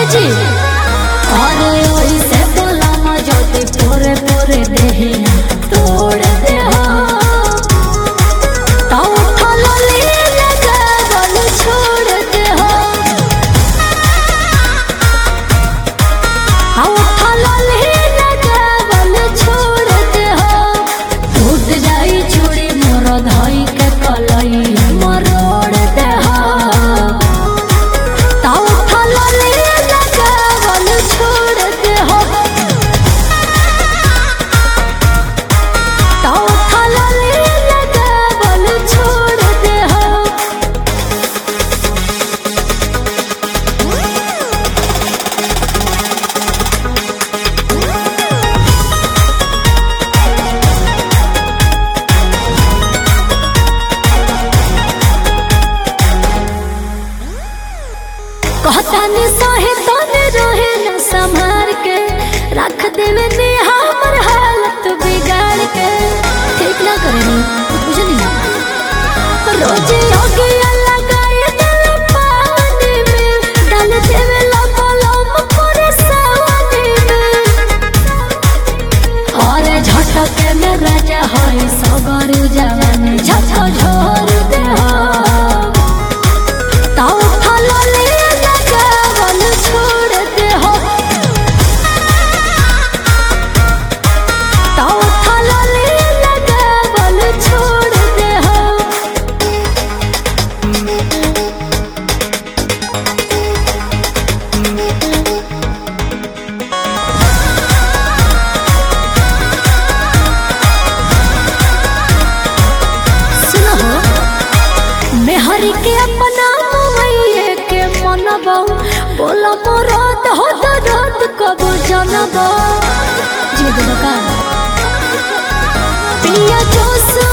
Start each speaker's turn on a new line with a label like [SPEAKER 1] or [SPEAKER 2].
[SPEAKER 1] जी अरे ओइसे बोला मजोती पूरे पूरे देहिया तोड़ दे हो तो उठल लीले गल छोड़ दे हो उठल लीले गल छोड़ दे हो टूट जाई चूड़ी मोर धई के कलई मरोड़ दे हो तो उठल लीले गल छोड़ दे हो तो उठल लीले गल छोड़ दे हो। कहतानी सहे तने रहे न संभार के रख देवे ने हमर हालत बिगाड़ के ठीक ना करे बुझनी रोजे होगे लगाए दिल पानी में डाल देवे लम पूरे सावनी में और झटके में राजा होई सगर जवानी झट झोर दे हो तो उठल लीले गल छोड़ दे हो तो उठल लीले गल छोड़ दे हो। सुनो मेहरी के अपना मुइये के मनबो बोला मोरद हो दर्द कब जानबो जी का पिया जोश